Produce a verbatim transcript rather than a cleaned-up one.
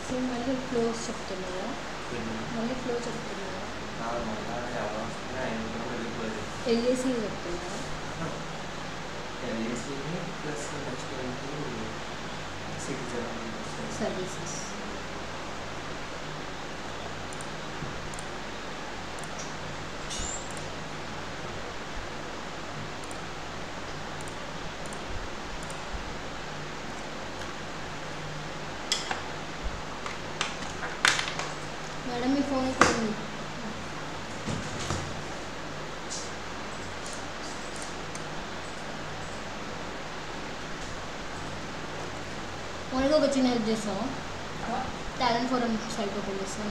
So మళ్ళీ flows చెప్తున్నారా? మళ్ళీ ఫ్లో చెప్తున్నారా? ఎల్ఏసీ చెప్తున్నారా? L A C plus next citizen services. Madam మీ ఫోన్ ఇక్కడ ఉంది. ఓన్గా ఒక చిన్న హెల్ప్ చేస్తావా? టాలెంట్ ఫోరం సైట్ ఓపెన్ చేస్తాను.